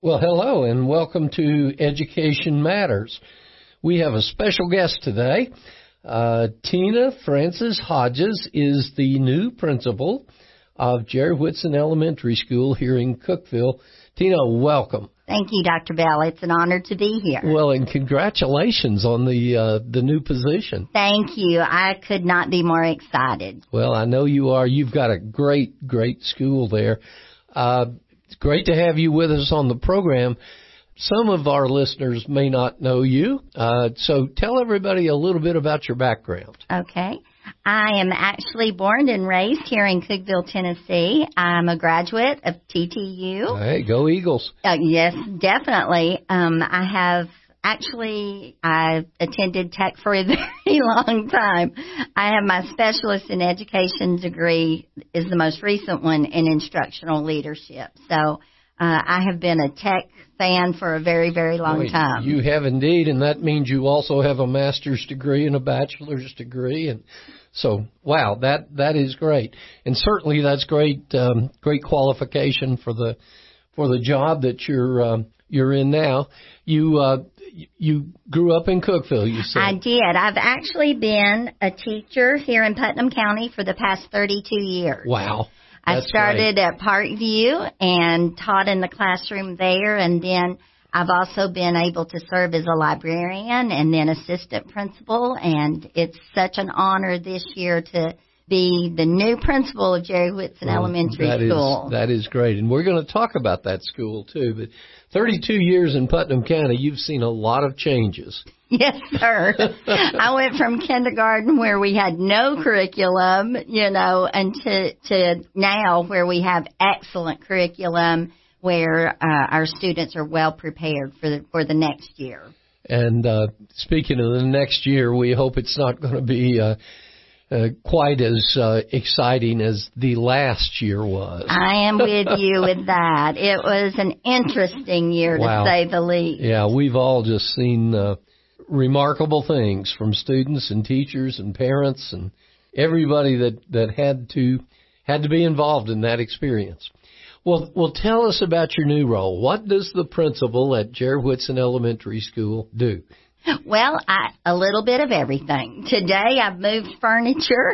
Well, hello and welcome to Education Matters. We have a special guest today. Tina Frances Hodges is the new principal of Jerry Whitson Elementary School here in Cookeville. Tina, welcome. Thank you, Dr. Bell. It's an honor to be here. Well, and congratulations on the new position. Thank you. I could not be more excited. Well, I know you are. You've got a great school there. It's great to have you with us on the program. Some of our listeners may not know you, so tell everybody a little bit about your background. Okay. I am actually born and raised here in Cookeville, Tennessee. I'm a graduate of TTU. Hey, go Eagles. Yes, definitely. I attended Tech for a very long time. I have my specialist in education degree, is the most recent one, in instructional leadership. So I have been a Tech fan for a very, very long time. You have indeed, and that means you also have a master's degree and a bachelor's degree. And so, wow, that is great. And certainly that's great qualification for the job that you're in now. You grew up in Cookeville, you said. I did. I've actually been a teacher here in Putnam County for the past 32 years. Wow. I started at Parkview and taught in the classroom there, and then I've also been able to serve as a librarian and then assistant principal, and it's such an honor this year to be the new principal of Jerry Whitson Elementary School. That is great, and we're going to talk about that school too, but 32 years in Putnam County, you've seen a lot of changes. Yes, sir. I went from kindergarten where we had no curriculum, and to now where we have excellent curriculum where our students are well prepared for the next year. And speaking of the next year, we hope it's not going to be quite as exciting as the last year was. I am with you with that. It was an interesting year, to say the least. Yeah, we've all just seen remarkable things from students and teachers and parents and everybody that had to be involved in that experience. Well, tell us about your new role. What does the principal at Jerry Whitson Elementary School do? Well, a little bit of everything. Today I've moved furniture.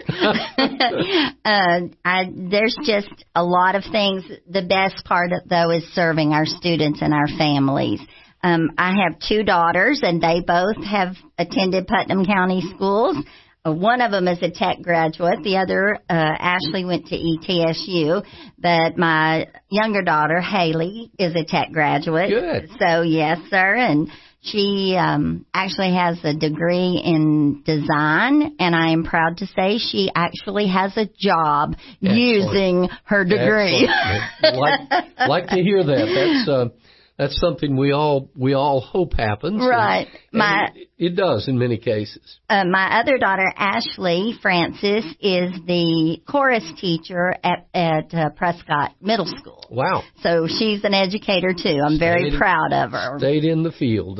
There's just a lot of things. The best part, though, is serving our students and our families. I have two daughters, and they both have attended Putnam County schools. One of them is a Tech graduate. The other, Ashley, went to ETSU. But my younger daughter, Haley, is a Tech graduate. Good. So, yes, sir. And she actually has a degree in design, and I am proud to say she actually has a job using her degree. Like to hear that. That's something we all hope happens. Right. It does in many cases. My other daughter, Ashley Francis, is the chorus teacher at Prescott Middle School. Wow. So she's an educator too. I'm very proud of her. Stayed in the field.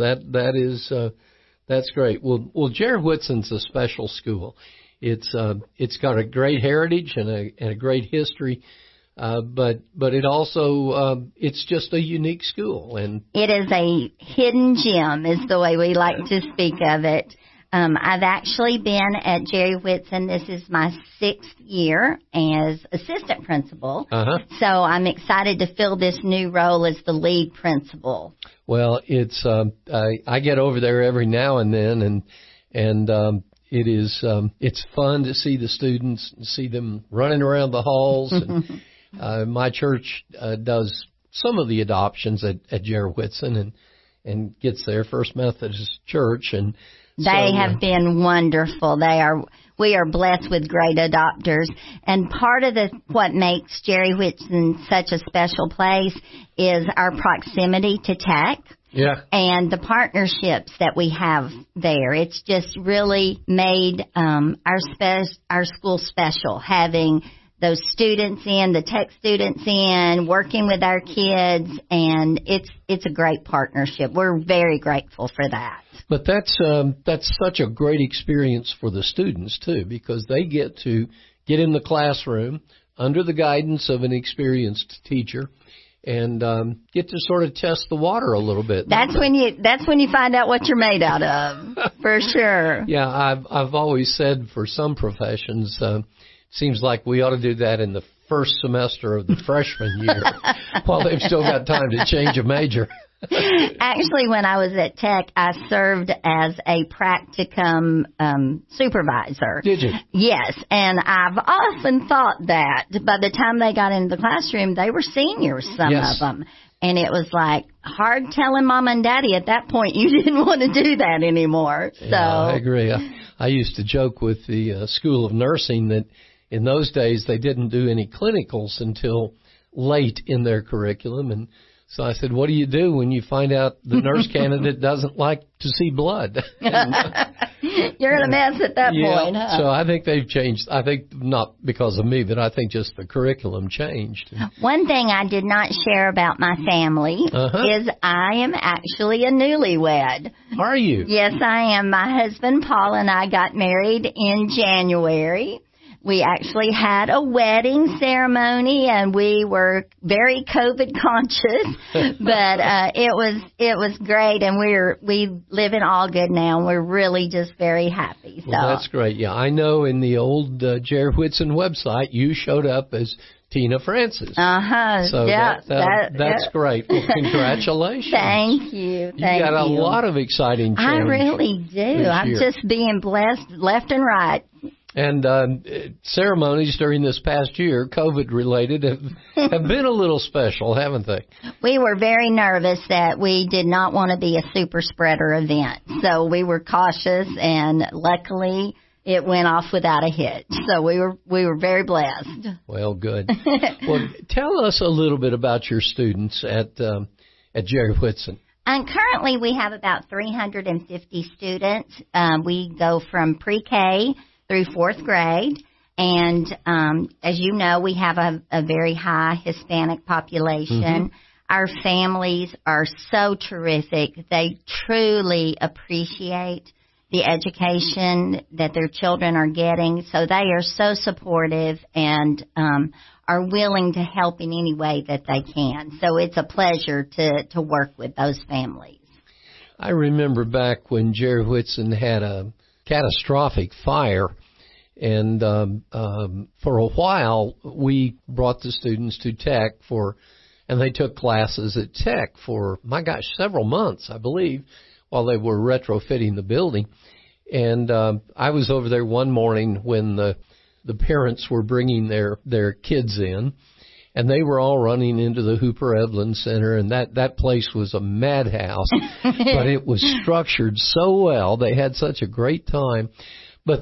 That's great. Well, Jerry Whitson's a special school. It's got a great heritage and a great history. But it also, it's just a unique school. And it is a hidden gem is the way we like to speak of it. I've actually been at Jerry Whitson. This is my 6th year as assistant principal. Uh-huh. So I'm excited to fill this new role as the lead principal. Well, it's, I get over there every now and then and it is, it's fun to see the students and see them running around the halls and, my church does some of the adoptions at Jerry Whitson and gets there, First Methodist Church, and they have been wonderful. We are blessed with great adopters, and part of what makes Jerry Whitson such a special place is our proximity to Tech. Yeah. And the partnerships that we have there. It's just really made our school special, having those students in, the Tech students in, working with our kids, and it's a great partnership. We're very grateful for that. But that's such a great experience for the students too, because they get to get in the classroom under the guidance of an experienced teacher and get to sort of test the water a little bit. That's when you find out what you're made out of, for sure. Yeah, I've always said for some professions, seems like we ought to do that in the first semester of the freshman year while they've still got time to change a major. Actually, when I was at Tech, I served as a practicum supervisor. Did you? Yes, and I've often thought that by the time they got into the classroom, they were seniors, some of them. And it was like hard telling Mom and Daddy at that point you didn't want to do that anymore. So yeah, I agree. I used to joke with the School of Nursing that in those days they didn't do any clinicals until late in their curriculum, and so I said, what do you do when you find out the nurse candidate doesn't like to see blood? You're in a mess at that point, huh? So I think they've changed. I think not because of me, but I think just the curriculum changed. One thing I did not share about my family is I am actually a newlywed. Are you? Yes, I am. My husband, Paul, and I got married in January. We actually had a wedding ceremony, and we were very COVID conscious, but it was great, and we live in Allgood now, and we're really just very happy. So well, that's great. Yeah, I know in the old Jerry Whitson website you showed up as Tina Francis. So yeah, that's great. Well, congratulations. Thank you. You got a lot of exciting change. I really do. I'm just being blessed left and right. And ceremonies during this past year, COVID-related, have been a little special, haven't they? We were very nervous that we did not want to be a super spreader event. So we were cautious, and luckily it went off without a hitch. So we were very blessed. Well, good. Well, tell us a little bit about your students at Jerry Whitson. And currently we have about 350 students. We go from pre-K through fourth grade. And as you know, we have a very high Hispanic population. Mm-hmm. Our families are so terrific. They truly appreciate the education that their children are getting. So they are so supportive and are willing to help in any way that they can. So it's a pleasure to work with those families. I remember back when Jerry Whitson had a catastrophic fire, and for a while we brought the students to Tech and they took classes at Tech for, several months, I believe, while they were retrofitting the building. And I was over there one morning when the parents were bringing their kids in, and they were all running into the Hooper Evelyn Center, and that place was a madhouse, but it was structured so well. They had such a great time. But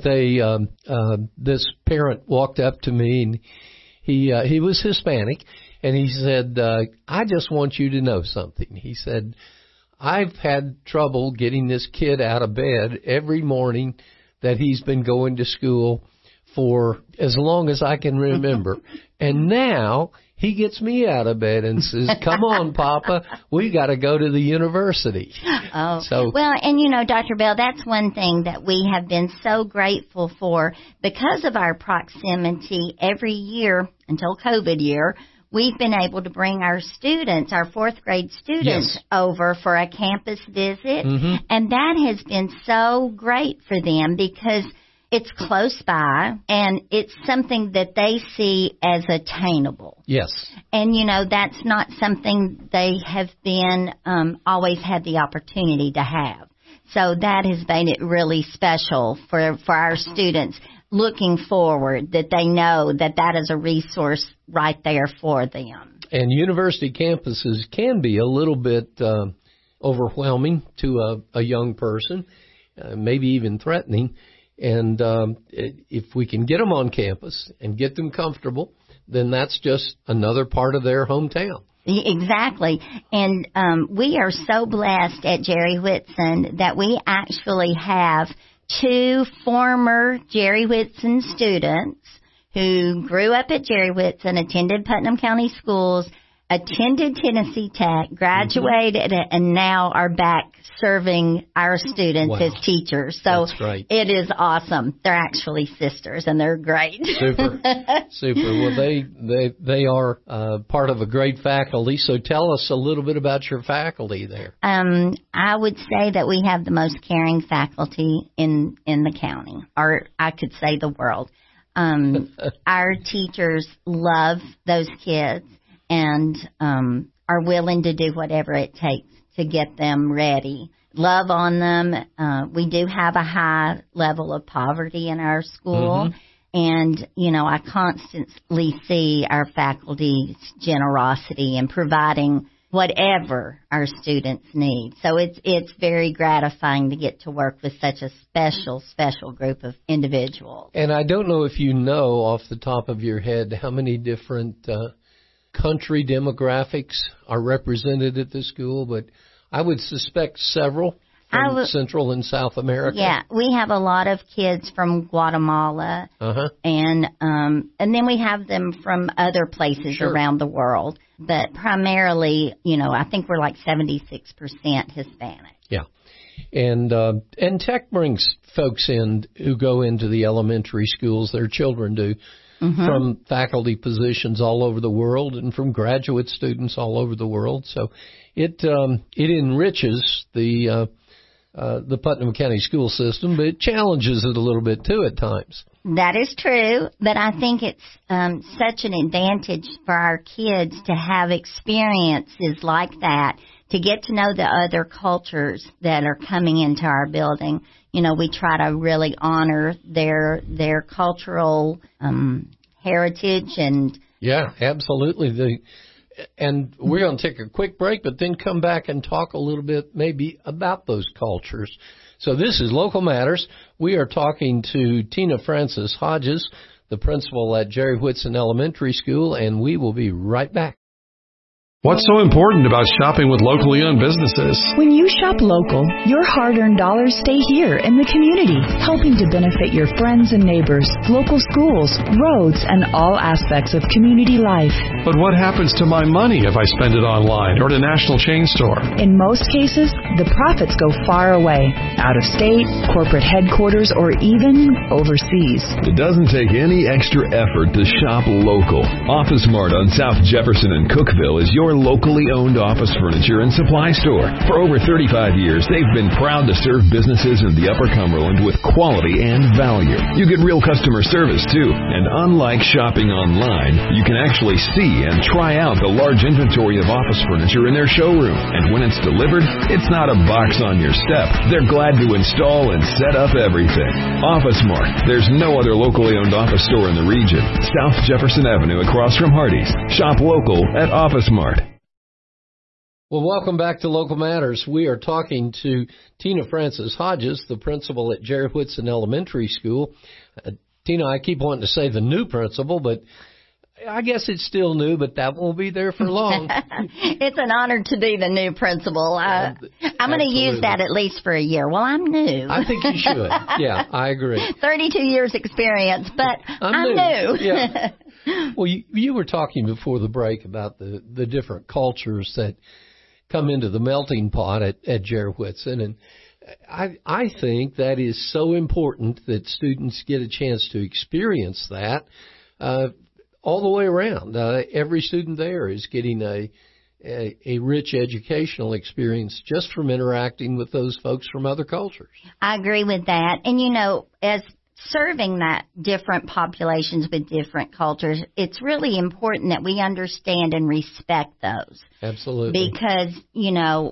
this parent walked up to me, and he was Hispanic, and he said, I just want you to know something. He said, I've had trouble getting this kid out of bed every morning that he's been going to school for as long as I can remember. And now he gets me out of bed and says, come on, Papa, we got to go to the university. Oh, well, and you know, Dr. Bell, that's one thing that we have been so grateful for because of our proximity every year until COVID year. We've been able to bring our students, our fourth grade students, over for a campus visit. Mm-hmm. And that has been so great for them because it's close by and it's something that they see as attainable. Yes. And, you know, that's not something they have been always had the opportunity to have. So that has made it really special for our students looking forward, that they know that is a resource right there for them. And university campuses can be a little bit overwhelming to a young person, maybe even threatening. And if we can get them on campus and get them comfortable, then that's just another part of their hometown. Exactly. And we are so blessed at Jerry Whitson that we actually have 2 former Jerry Whitson students who grew up at Jerry Whitson, attended Putnam County Schools, attended Tennessee Tech, graduated, and now are back serving our students as teachers. So that's great. It is awesome. They're actually sisters, and they're great. Super. Well, they are part of a great faculty. So tell us a little bit about your faculty there. I would say that we have the most caring faculty in the county, or I could say the world. Our teachers love those kids and are willing to do whatever it takes to get them ready. Love on them. We do have a high level of poverty in our school. And, I constantly see our faculty's generosity in providing whatever our students need. So it's very gratifying to get to work with such a special group of individuals. And I don't know if you know off the top of your head how many different country demographics are represented at the school, but I would suspect several from Central and South America. Yeah, we have a lot of kids from Guatemala, and then we have them from other places around the world. But primarily, I think we're like 76% Hispanic. Yeah, and Tech brings folks in who go into the elementary schools. Their children do. From faculty positions all over the world and from graduate students all over the world. So it enriches the Putnam County school system, but it challenges it a little bit too at times. That is true, but I think it's such an advantage for our kids to have experiences like that, to get to know the other cultures that are coming into our building. We try to really honor their cultural heritage and. Yeah, absolutely. And we're going to take a quick break, but then come back and talk a little bit maybe about those cultures. So this is Local Matters. We are talking to Tina Francis Hodges, the principal at Jerry Whitson Elementary School, and we will be right back. What's so important about shopping with locally owned businesses? When you shop local, your hard-earned dollars stay here in the community, helping to benefit your friends and neighbors, local schools, roads, and all aspects of community life. But what happens to my money if I spend it online or at a national chain store? In most cases, the profits go far away, out of state, corporate headquarters, or even overseas. It doesn't take any extra effort to shop local. Office Mart on South Jefferson and Cookeville is your locally owned office furniture and supply store. For over 35 years, they've been proud to serve businesses in the Upper Cumberland with quality and value. You get real customer service, too. And unlike shopping online, you can actually see and try out the large inventory of office furniture in their showroom. And when it's delivered, it's not a box on your step. They're glad to install and set up everything. Office Mart. There's no other locally owned office store in the region. South Jefferson Avenue across from Hardee's. Shop local at Office Mart. Well, welcome back to Local Matters. We are talking to Tina Francis Hodges, the principal at Jerry Whitson Elementary School. Tina, I keep wanting to say the new principal, but I guess it's still new, but that won't be there for long. It's an honor to be the new principal. I'm going to use that at least for a year. Well, I'm new. I think you should. Yeah, I agree. 32 years experience, but I'm new. Yeah. Well, you were talking before the break about the different cultures that come into the melting pot at Jerry Whitson, and I think that is so important that students get a chance to experience that all the way around. Every student there is getting a rich educational experience just from interacting with those folks from other cultures. I agree with that. And, as serving that different populations with different cultures, it's really important that we understand and respect those. Absolutely. Because, we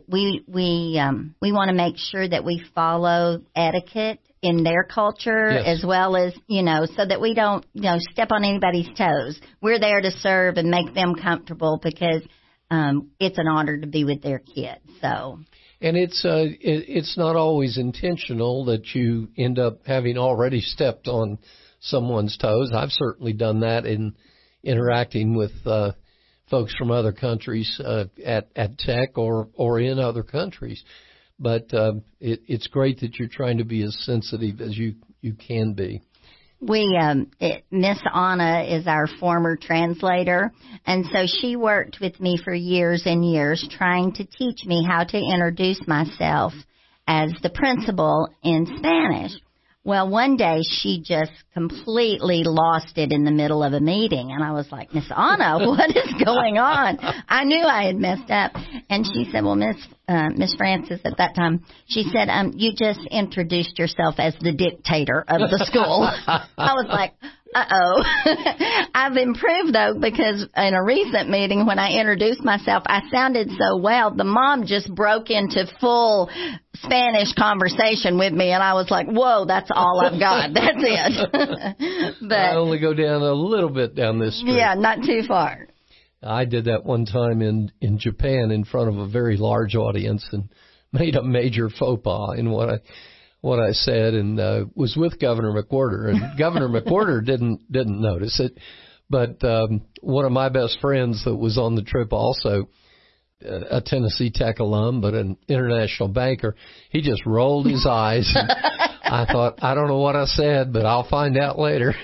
want to make sure that we follow etiquette in their culture, yes, as well as, so that we don't, step on anybody's toes. We're there to serve and make them comfortable because it's an honor to be with their kids. So. And it's not always intentional that you end up having already stepped on someone's toes. I've certainly done that in interacting with folks from other countries at Tech or in other countries. But it's great that you're trying to be as sensitive as you can be. Miss Anna is our former translator, and so she worked with me for years and years trying to teach me how to introduce myself as the principal in Spanish. Well, one day she just completely lost it in the middle of a meeting, and I was like, Miss Anna, what is going on? I knew I had messed up. And she said, well, Miss Francis at that time, she said, you just introduced yourself as the dictator of the school. I was like, uh-oh. I've improved, though, because in a recent meeting when I introduced myself, I sounded so well. The mom just broke into full Spanish conversation with me, and I was like, whoa, that's all I've got. That's it. But I only go down a little bit down this street. Yeah, not too far. I did that one time in Japan in front of a very large audience and made a major faux pas in what I said, and was with Governor McWhorter, and Governor McWhorter didn't notice it, but one of my best friends that was on the trip also, a Tennessee Tech alum, but an international banker, he just rolled his eyes. And I thought, I don't know what I said, but I'll find out later.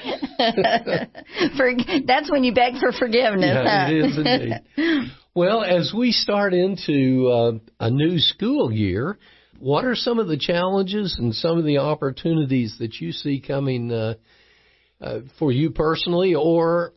That's when you beg for forgiveness. Yeah, huh? It is indeed. Well, as we start into a new school year, what are some of the challenges and some of the opportunities that you see coming for you personally or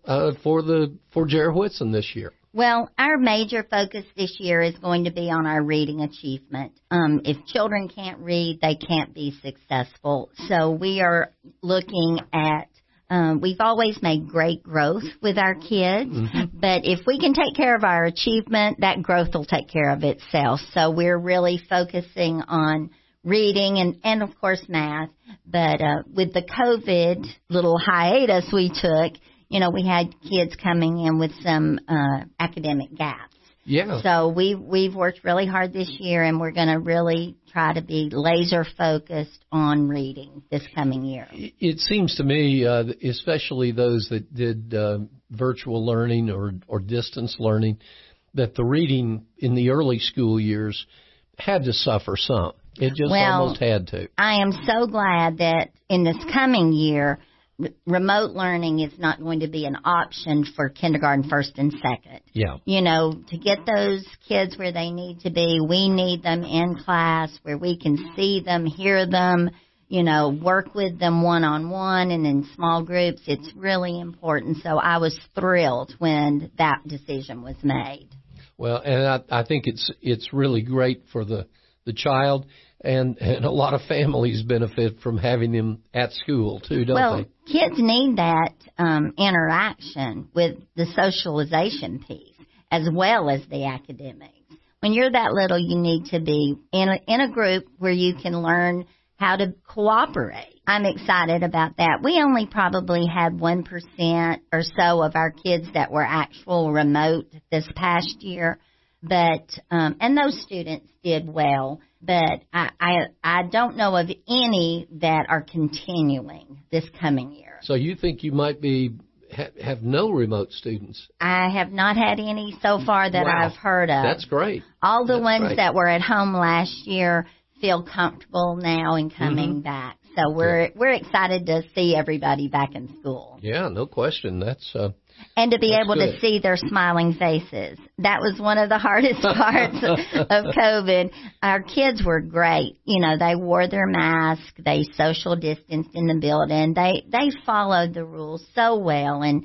for Jared Whitson this year? Well, our major focus this year is going to be on our reading achievement. If children can't read, they can't be successful. So we are looking at, we've always made great growth with our kids, but if we can take care of our achievement, that growth will take care of itself. So we're really focusing on reading and of course math. But with the COVID little hiatus we took, we had kids coming in with some academic gaps. Yeah. So we've worked really hard this year, and we're going to really try to be laser focused on reading this coming year. It seems to me, especially those that did virtual learning or distance learning, that the reading in the early school years had to suffer some. It just almost had to. I am so glad that in this coming year, remote learning is not going to be an option for kindergarten, first, and second. Yeah. To get those kids where they need to be, we need them in class where we can see them, hear them, work with them one-on-one and in small groups. It's really important. So I was thrilled when that decision was made. Well, and I think it's really great for the child. And a lot of families benefit from having them at school, too, don't they? Well, kids need that interaction with the socialization piece as well as the academics. When you're that little, you need to be in a group where you can learn how to cooperate. I'm excited about that. We only probably had 1% or so of our kids that were actual remote this past year, but and those students did well. But I don't know of any that are continuing this coming year. So you think you might have no remote students? I have not had any so far that I've heard of. That's great. All the ones that were at home last year feel comfortable now in coming back. So we're excited to see everybody back in school. Yeah, no question. That's and to be able good. to see their smiling faces. That was one of the hardest parts of COVID. Our kids were great. They wore their mask. They social distanced in the building. They followed the rules so well. And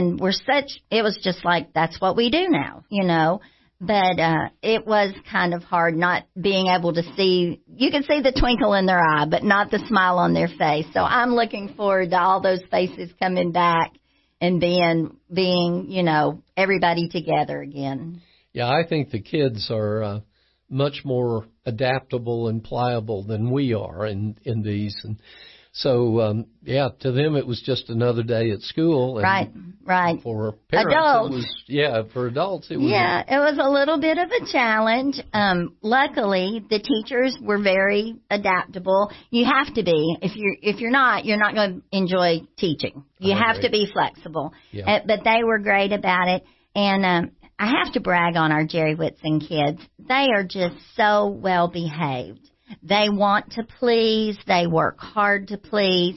it was just like, that's what we do now, But it was kind of hard not being able to see. You can see the twinkle in their eye, but not the smile on their face. So I'm looking forward to all those faces coming back and being, everybody together again. Yeah, I think the kids are much more adaptable and pliable than we are in these. And so, to them it was just another day at school. And right. For parents, adults. For adults, it was. Yeah, it was a little bit of a challenge. Luckily, the teachers were very adaptable. You have to be. If you're not going to enjoy teaching. You have to be flexible. Yeah. But they were great about it. And I have to brag on our Jerry Whitson kids. They are just so well behaved. They want to please. They work hard to please.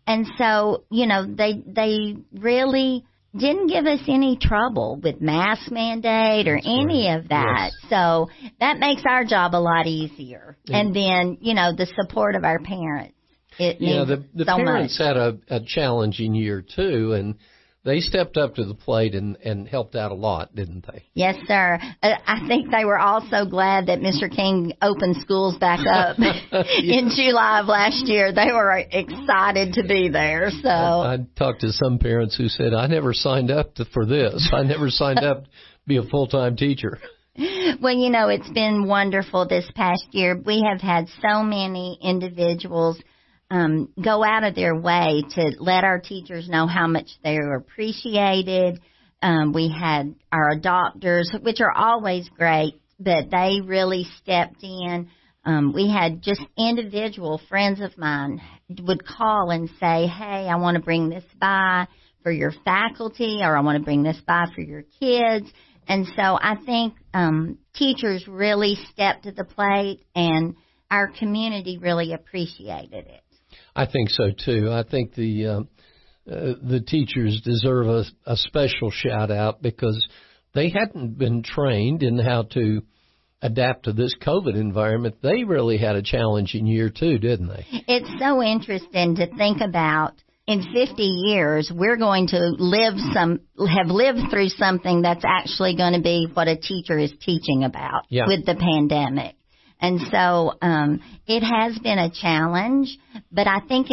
And so, they really didn't give us any trouble with mask mandate or any of that. Yes. So that makes our job a lot easier. Yeah. And then, the support of our parents. It means the so parents much. had a challenging year too, and they stepped up to the plate and helped out a lot, didn't they? Yes, sir. I think they were also glad that Mr. King opened schools back up in July of last year. They were excited to be there. So I talked to some parents who said, I never signed up for this. I never signed up to be a full-time teacher. Well, it's been wonderful this past year. We have had so many individuals go out of their way to let our teachers know how much they are appreciated. We had our adopters, which are always great, but they really stepped in. We had just individual friends of mine would call and say, hey, I want to bring this by for your faculty, or I want to bring this by for your kids. And so I think teachers really stepped to the plate, and our community really appreciated it. I think so too. I think the teachers deserve a special shout out because they hadn't been trained in how to adapt to this COVID environment. They really had a challenging year too, didn't they? It's so interesting to think about. In 50 years, we're going to have lived through something that's actually going to be what a teacher is teaching about with the pandemic. And so it has been a challenge, but I think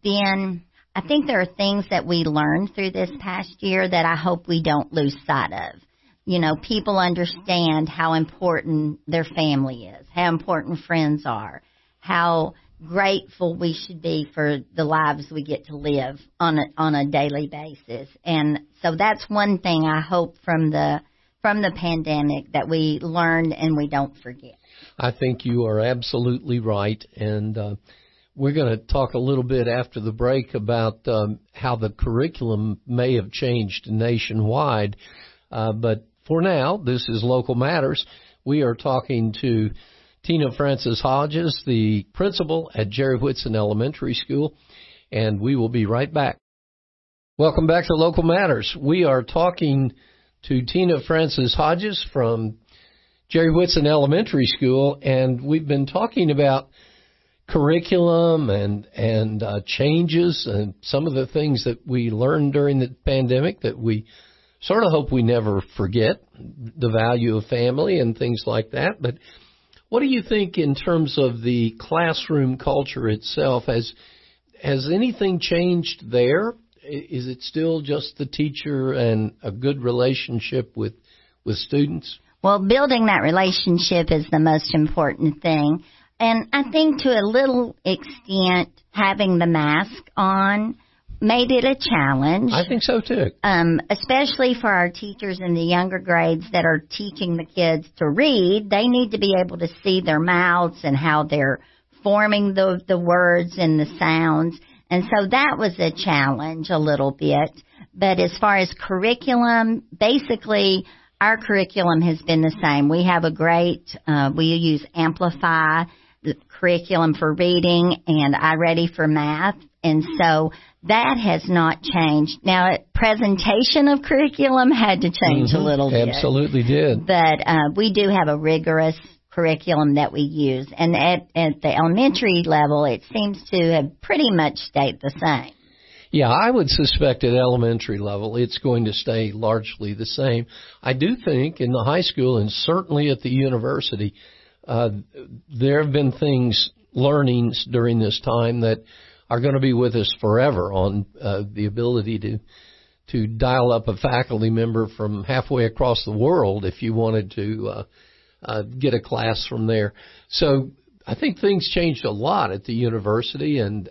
there are things that we learned through this past year that I hope we don't lose sight of. People understand how important their family is, how important friends are, how grateful we should be for the lives we get to live on a daily basis. And so that's one thing I hope from the pandemic that we learned and we don't forget. I think you are absolutely right, and we're going to talk a little bit after the break about how the curriculum may have changed nationwide. But for now, this is Local Matters. We are talking to Tina Francis Hodges, the principal at Jerry Whitson Elementary School, and we will be right back. Welcome back to Local Matters. We are talking to Tina Francis Hodges from Jerry Whitson Elementary School, and we've been talking about curriculum and changes and some of the things that we learned during the pandemic that we sort of hope we never forget, the value of family and things like that. But what do you think in terms of the classroom culture itself? Has anything changed there? Is it still just the teacher and a good relationship with students? Well, building that relationship is the most important thing. And I think to a little extent, having the mask on made it a challenge. I think so, too. Especially for our teachers in the younger grades that are teaching the kids to read. They need to be able to see their mouths and how they're forming the words and the sounds. And so that was a challenge a little bit. But as far as curriculum, basically our curriculum has been the same. We have we use Amplify, the curriculum for reading, and iReady for math. And so that has not changed. Now, presentation of curriculum had to change a little bit. Absolutely did. But we do have a rigorous curriculum that we use. And at the elementary level, it seems to have pretty much stayed the same. Yeah, I would suspect at elementary level it's going to stay largely the same. I do think in the high school and certainly at the university, there have been learnings during this time that are going to be with us forever on the ability to dial up a faculty member from halfway across the world if you wanted to get a class from there. So I think things changed a lot at the university and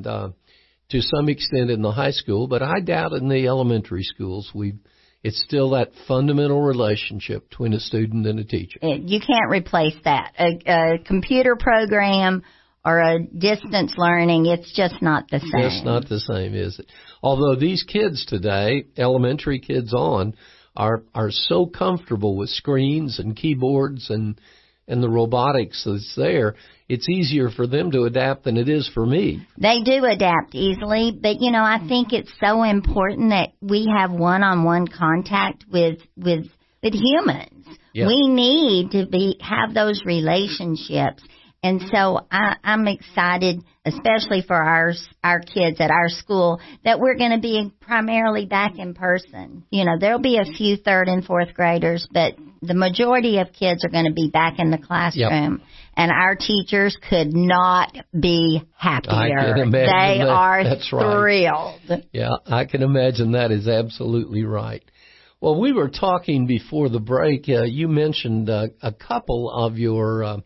to some extent in the high school, but I doubt in the elementary schools it's still that fundamental relationship between a student and a teacher. You can't replace that. A computer program or a distance learning, it's just not the same. It's not the same, is it? Although these kids today, elementary kids on, are so comfortable with screens and keyboards and and the robotics that's there, it's easier for them to adapt than it is for me. They do adapt easily, but I think it's so important that we have one-on-one contact with humans. Yeah. We need to have those relationships. And so I'm excited, especially for our kids at our school, that we're going to be primarily back in person. There'll be a few 3rd and 4th graders, but the majority of kids are going to be back in the classroom. Yep. And our teachers could not be happier. I can imagine they are That's thrilled. Right. Yeah, I can imagine that is absolutely right. Well, we were talking before the break. You mentioned a couple of your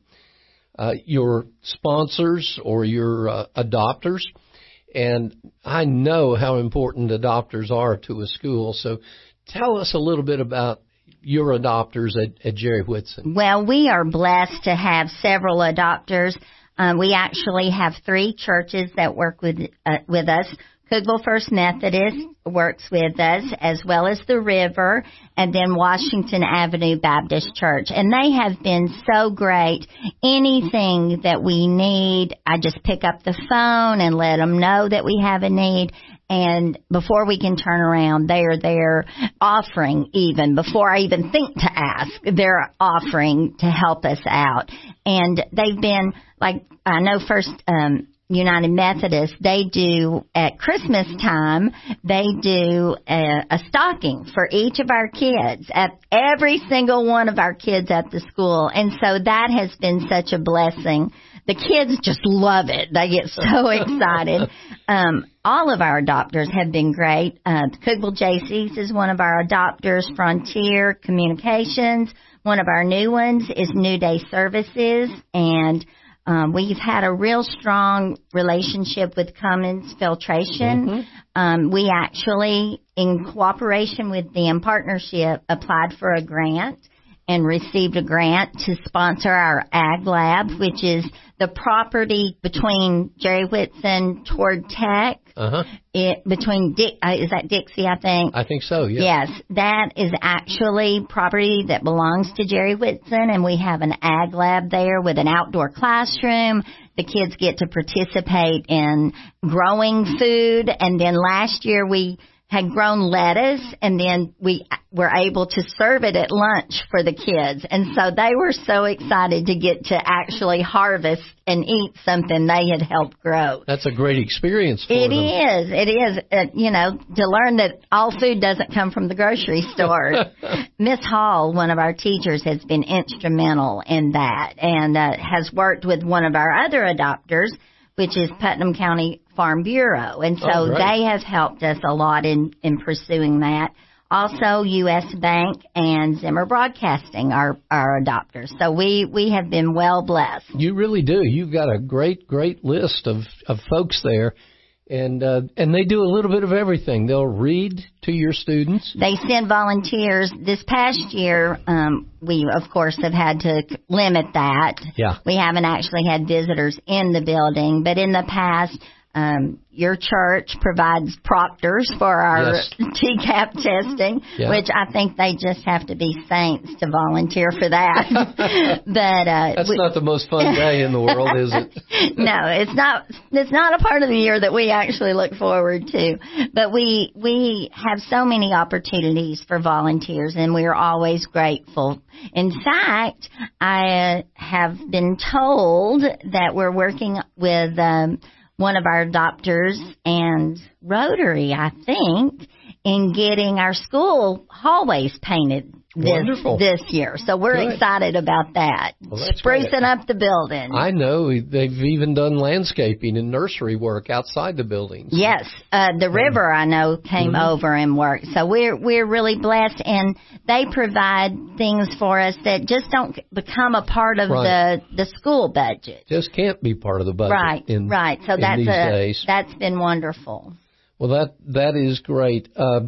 sponsors or your adopters, and I know how important adopters are to a school. So tell us a little bit about your adopters at Jerry Whitson. Well, we are blessed to have several adopters. We actually have 3 churches that work with us. Cookeville First Methodist works with us, as well as the River, and then Washington Avenue Baptist Church. And they have been so great. Anything that we need, I just pick up the phone and let them know that we have a need. And before we can turn around, they are there offering, even before I even think to ask, they're offering to help us out. And they've been, like, I know First United Methodist, they do at Christmas time, they do a stocking for each of our kids, at every single one of our kids at the school. And so that has been such a blessing. The kids just love it. They get so excited. All of our adopters have been great. Cookeville JC's is one of our adopters. Frontier Communications, one of our new ones, is New Day Services. And we've had a real strong relationship with Cummins Filtration. Mm-hmm. We actually, in cooperation with them, partnership, applied for a grant and received a grant to sponsor our Ag Lab, which is the property between Jerry Whitson toward Tech. Between is that Dixie, I think? I think so, yeah. Yes, that is actually property that belongs to Jerry Whitson, and we have an Ag Lab there with an outdoor classroom. The kids get to participate in growing food, and then last year we had grown lettuce, and then we were able to serve it at lunch for the kids. And so they were so excited to get to actually harvest and eat something they had helped grow. That's a great experience for them. It is. To learn that all food doesn't come from the grocery store. Miss Hall, one of our teachers, has been instrumental in that, and has worked with one of our other adopters, which is Putnam County Farm Bureau. And so they have helped us a lot in pursuing that. Also, U.S. Bank and Zimmer Broadcasting are our adopters. So we have been well blessed. You really do. You've got a great list of folks there. And they do a little bit of everything. They'll read to your students. They send volunteers. This past year, we, of course, have had to limit that. Yeah. We haven't actually had visitors in the building. But in the past, your church provides proctors for our TCAP testing, which I think they just have to be saints to volunteer for that. But that's not the most fun day in the world, is it? No, it's not. It's not a part of the year that we actually look forward to. But we have so many opportunities for volunteers, and we are always grateful. In fact, I have been told that we're working with one of our adopters and Rotary, I think, in getting our school hallways painted this year. So we're excited about that. Well, sprucing up the building. I know they've even done landscaping and nursery work outside the buildings. Yes, the River, I know, came over and worked. So we're really blessed, and they provide things for us that just don't become a part of the school budget. Just can't be part of the budget. Right. So that's been wonderful. Well, that is great.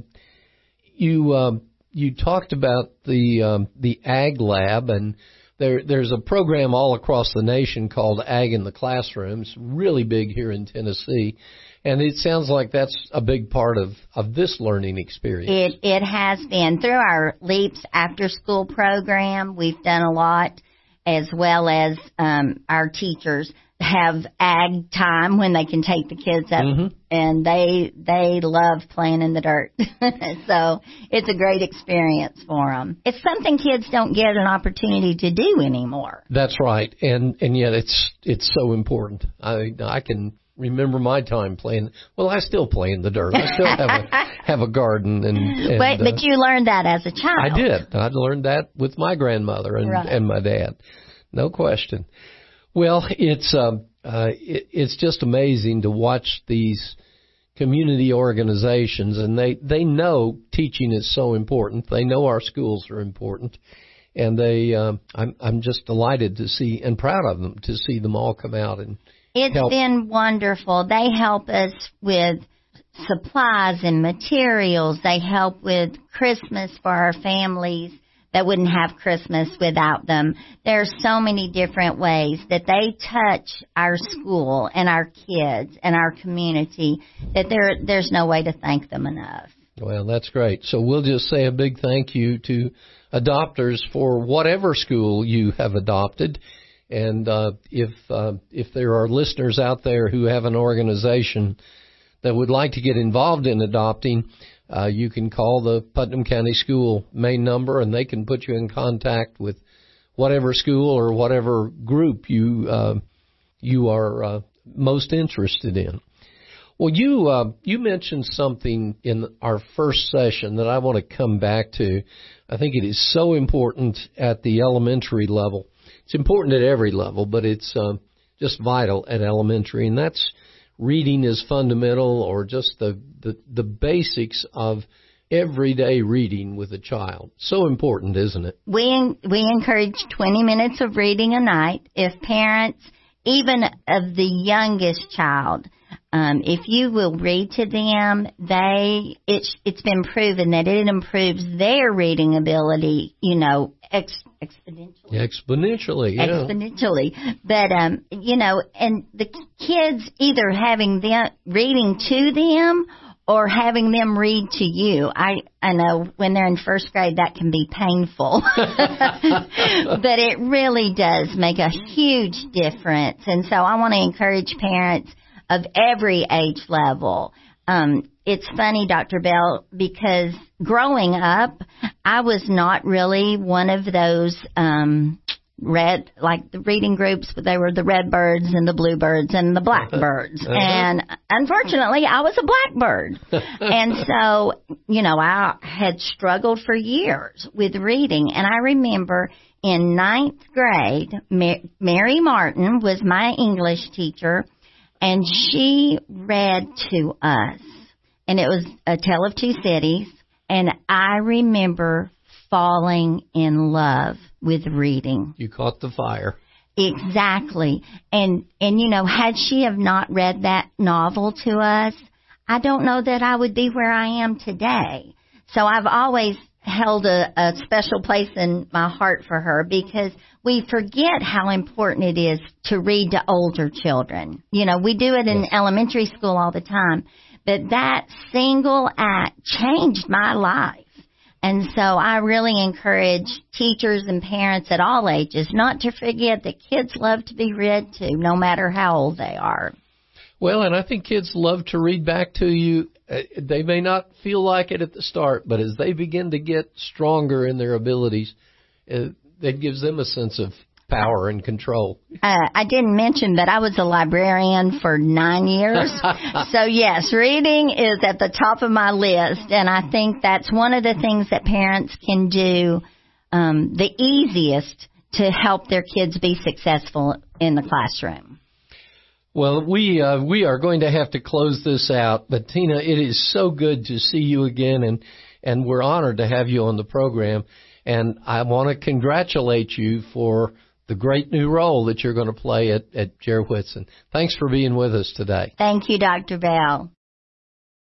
You talked about the Ag Lab, and there's a program all across the nation called Ag in the Classroom. It's really big here in Tennessee, and it sounds like that's a big part of this learning experience. It has been. Through our LEAPS after-school program, we've done a lot. as well as our teachers have ag time when they can take the kids up, and they love playing in the dirt. So it's a great experience for them. It's something kids don't get an opportunity to do anymore. That's right, and yet it's so important. I can remember my time playing. Well, I still play in the dirt. I still have a garden, and but you learned that as a child. I did. I learned that with my grandmother and my dad, no question. Well, it's just amazing to watch these community organizations, and they know teaching is so important. They know our schools are important, and I'm just delighted to see and proud of them to see them all come out and help. Been wonderful. They help us with supplies and materials. They help with Christmas for our families that wouldn't have Christmas without them. There are so many different ways that they touch our school and our kids and our community that there's no way to thank them enough. Well, that's great. So we'll just say a big thank you to adopters for whatever school you have adopted. And if there are listeners out there who have an organization that would like to get involved in adopting, you can call the Putnam County School main number, and they can put you in contact with whatever school or whatever group you are most interested in. Well, you mentioned something in our first session that I want to come back to. I think it is so important at the elementary level. It's important at every level, but it's just vital at elementary, and that's reading is fundamental, or just the basics of everyday reading with a child. So important, isn't it? We encourage 20 minutes of reading a night. If parents, even of the youngest child, if you will read to them, it's been proven that it improves their reading ability, exponentially. Exponentially, yeah. Exponentially. But, and the kids either having them reading to them or having them read to you. I know when they're in first grade that can be painful. But it really does make a huge difference. And so I want to encourage parents of every age level. It's funny, Dr. Bell, because growing up, I was not really one of those like the reading groups, but they were the red birds and the bluebirds and the blackbirds. And unfortunately, I was a blackbird. And so, I had struggled for years with reading. And I remember in 9th grade, Mary Martin was my English teacher, and she read to us. And it was A Tale of Two Cities. And I remember falling in love with reading. You caught the fire. Exactly. And had she have not read that novel to us, I don't know that I would be where I am today. So I've always held a special place in my heart for her, because we forget how important it is to read to older children. We do it in elementary school all the time, but that single act changed my life. And so I really encourage teachers and parents at all ages not to forget that kids love to be read to, no matter how old they are. Well, and I think kids love to read back to you. They may not feel like it at the start, but as they begin to get stronger in their abilities, that gives them a sense of power and control. I didn't mention that I was a librarian for 9 years. So, yes, reading is at the top of my list, and I think that's one of the things that parents can do the easiest to help their kids be successful in the classroom. Well, we are going to have to close this out, but Tina, it is so good to see you again, and we're honored to have you on the program, and I want to congratulate you for the great new role that you're going to play at Jerry Whitson. Thanks for being with us today. Thank you, Dr. Bell.